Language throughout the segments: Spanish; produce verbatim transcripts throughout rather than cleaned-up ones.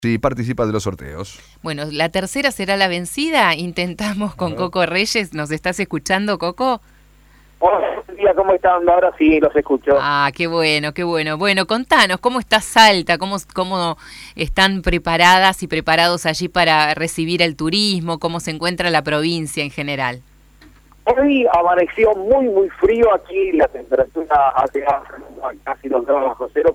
Sí, participa de los sorteos. Bueno, la tercera será la vencida. Intentamos con Coco Reyes. ¿Nos estás escuchando, Coco? Hola, buen día, ¿cómo están? Ahora sí, los escucho. Ah, qué bueno, qué bueno. Bueno, contanos, ¿cómo está Salta? ¿Cómo, cómo están preparadas y preparados allí para recibir el turismo? ¿Cómo se encuentra la provincia en general? Hoy amaneció muy, muy frío aquí. La temperatura ha llegado a casi dos grados bajo cero.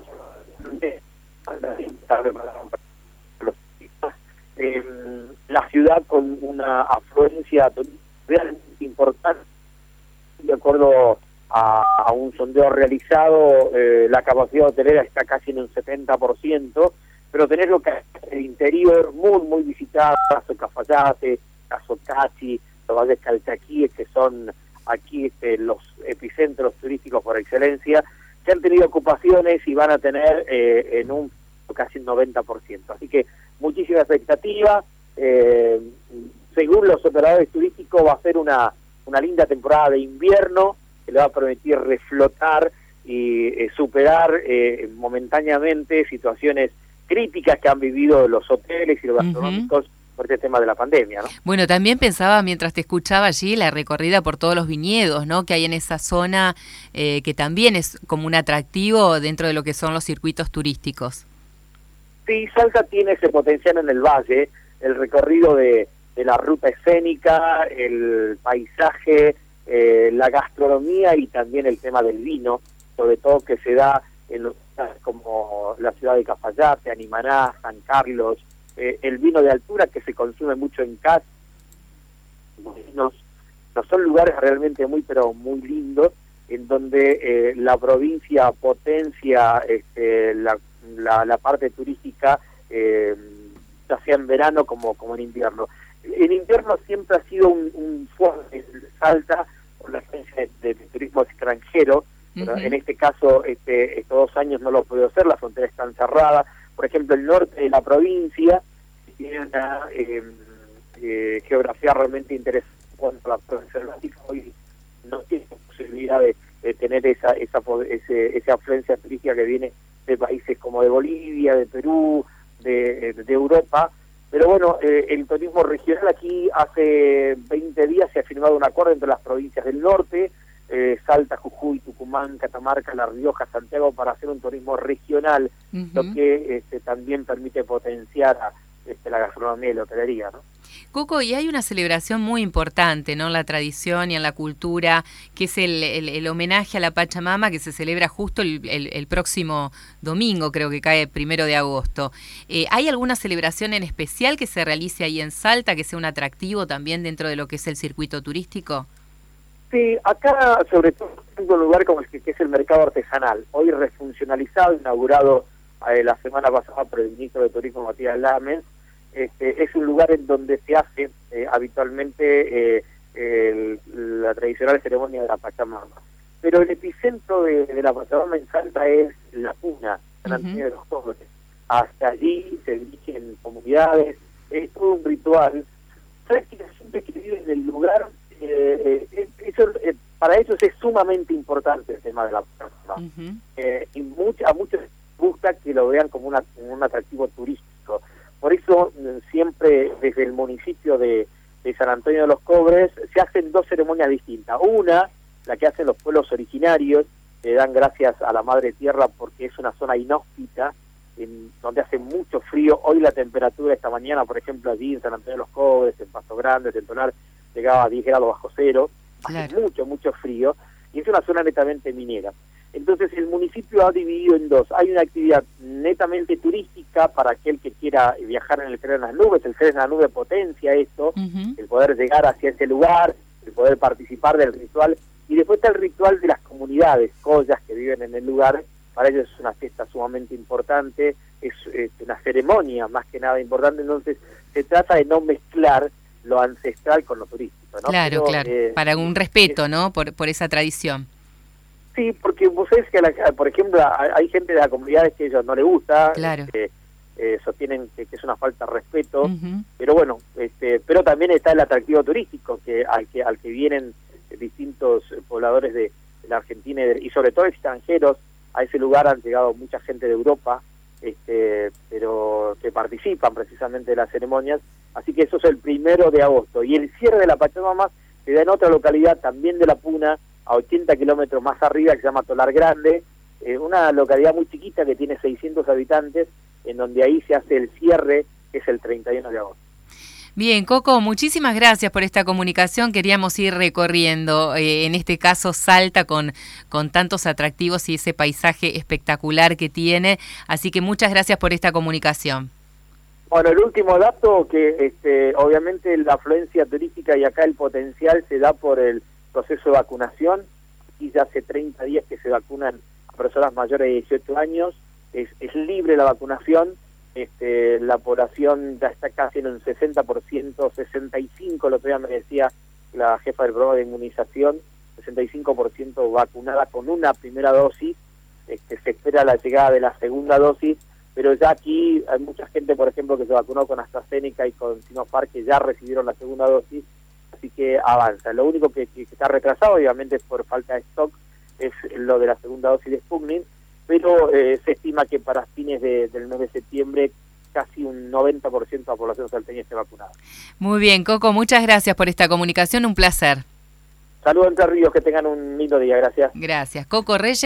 Eh, la ciudad con una afluencia realmente importante. De acuerdo a, a un sondeo realizado, eh, la capacidad hotelera está casi en un setenta por ciento, pero tenés lo que es el interior muy, muy visitado, Caso Cafayate, Caso Cachi, los valles Calchaquíes, que son aquí este, los epicentros turísticos por excelencia, que han tenido ocupaciones y van a tener eh, en un casi un noventa por ciento. Así que muchísima expectativa. Eh, según los operadores turísticos, va a ser una una linda temporada de invierno que le va a permitir reflotar y eh, superar eh, momentáneamente situaciones críticas que han vivido los hoteles y los gastronómicos uh-huh. por este tema de la pandemia, ¿no? Bueno, también pensaba, mientras te escuchaba allí, la recorrida por todos los viñedos, ¿no?, que hay en esa zona, eh, que también es como un atractivo dentro de lo que son los circuitos turísticos. Sí, Salta tiene ese potencial en el valle, el recorrido de de la ruta escénica, el paisaje, eh, la gastronomía y también el tema del vino, sobre todo que se da en los como la ciudad de Cafayate, Animaná, San Carlos, eh, el vino de altura que se consume mucho en casa. Nos, no son lugares realmente muy, pero muy lindos, en donde eh, la provincia potencia este, la, la, la parte turística, eh, ya sea en verano como, como en invierno. En invierno siempre ha sido un, un fuerte Salta por la presencia de, de, de turismo extranjero, uh-huh. pero en este caso este, estos dos años no lo puedo hacer, las fronteras están cerradas. Por ejemplo, el norte de la provincia tiene una eh, eh, geografía realmente interesante en cuanto a la provincia selvática. Hoy no tiene posibilidad de, de tener esa, esa ese, esa afluencia turística que viene de países como de Bolivia, de Perú, de, de Europa. Pero bueno, eh, el turismo regional aquí hace veinte días se ha firmado un acuerdo entre las provincias del norte, eh, Salta, Jujuy, Tucumán, Catamarca, La Rioja, Santiago, para hacer un turismo regional, uh-huh. lo que este, también permite potenciar a, este, la gastronomía y la hotelería, ¿no? Coco, y hay una celebración muy importante, ¿no?, en la tradición y en la cultura, que es el, el, el homenaje a la Pachamama, que se celebra justo el, el, el próximo domingo, creo que cae primero de agosto. Eh, ¿Hay alguna celebración en especial que se realice ahí en Salta, que sea un atractivo también dentro de lo que es el circuito turístico? Sí, acá sobre todo en un lugar como el que, que es el mercado artesanal, hoy refuncionalizado, inaugurado eh, la semana pasada por el ministro de Turismo, Matías Lames. Este, es un lugar en donde se hace eh, habitualmente eh, el, la tradicional ceremonia de la Pachamama. Pero el epicentro de, de la Pachamama en Salta es la Puna, San Antonio uh-huh. de los Cobres. Hasta allí se dirigen comunidades, es todo un ritual. ¿Sabes que la gente que vive en el lugar, eh, eh, eso, eh, para ellos es sumamente importante el tema de la Pachamama? Uh-huh. Eh, y mucha, a muchos les gusta que lo vean como, una, como un atractivo turístico. Por eso siempre desde el municipio de, de San Antonio de los Cobres se hacen dos ceremonias distintas. Una, la que hacen los pueblos originarios, le dan gracias a la Madre Tierra porque es una zona inhóspita, en donde hace mucho frío. Hoy la temperatura esta mañana, por ejemplo, allí en San Antonio de los Cobres, en Pasto Grande, Tentonar, llegaba a diez grados bajo cero. Claro. Hace mucho, mucho frío. Y es una zona netamente minera. Entonces el municipio ha dividido en dos. Hay una actividad netamente turística para aquel que quiera viajar en el tren en las nubes. El tren en la nube potencia esto, uh-huh. el poder llegar hacia ese lugar, el poder participar del ritual. Y después está el ritual de las comunidades, collas que viven en el lugar. Para ellos es una fiesta sumamente importante, es, es una ceremonia más que nada importante. Entonces se trata de no mezclar lo ancestral con lo turístico, ¿no? Claro, Pero, claro, eh, para un respeto, eh, ¿no?, por, por esa tradición. Sí, porque vos sabés que, la, por ejemplo, hay gente de las comunidades que a ellos no les gusta, claro. este, eh, sostienen que, que es una falta de respeto, uh-huh. pero bueno, este, pero también está el atractivo turístico que al que al que vienen distintos pobladores de, de la Argentina y, de, y sobre todo extranjeros. A ese lugar han llegado mucha gente de Europa, este, pero que participan precisamente de las ceremonias, así que eso es el primero de agosto, y el cierre de la Pachamama se da en otra localidad también de La Puna, a ochenta kilómetros más arriba, que se llama Tolar Grande, eh, una localidad muy chiquita que tiene seiscientos habitantes, en donde ahí se hace el cierre, que es el treinta y uno de agosto. Bien, Coco, muchísimas gracias por esta comunicación. Queríamos ir recorriendo, eh, en este caso Salta, con, con tantos atractivos y ese paisaje espectacular que tiene. Así que muchas gracias por esta comunicación. Bueno, el último dato, que este, obviamente la afluencia turística y acá el potencial se da por el proceso de vacunación. Aquí ya hace treinta días que se vacunan a personas mayores de dieciocho años. Es, es libre la vacunación. Este, la población ya está casi en un sesenta por ciento, sesenta y cinco por ciento, el otro día me decía la jefa del programa de inmunización, sesenta y cinco por ciento vacunada con una primera dosis. Este, se espera la llegada de la segunda dosis, pero ya aquí hay mucha gente, por ejemplo, que se vacunó con AstraZeneca y con Sinopharm, que ya recibieron la segunda dosis, así que avanza. Lo único que, que está retrasado, obviamente por falta de stock, es lo de la segunda dosis de Sputnik, pero eh, se estima que para fines de, del mes de septiembre casi un noventa por ciento de la población salteña esté vacunada. Muy bien, Coco, muchas gracias por esta comunicación, un placer. Saludos Entre Ríos, que tengan un lindo día, gracias. Gracias. Coco Reyes.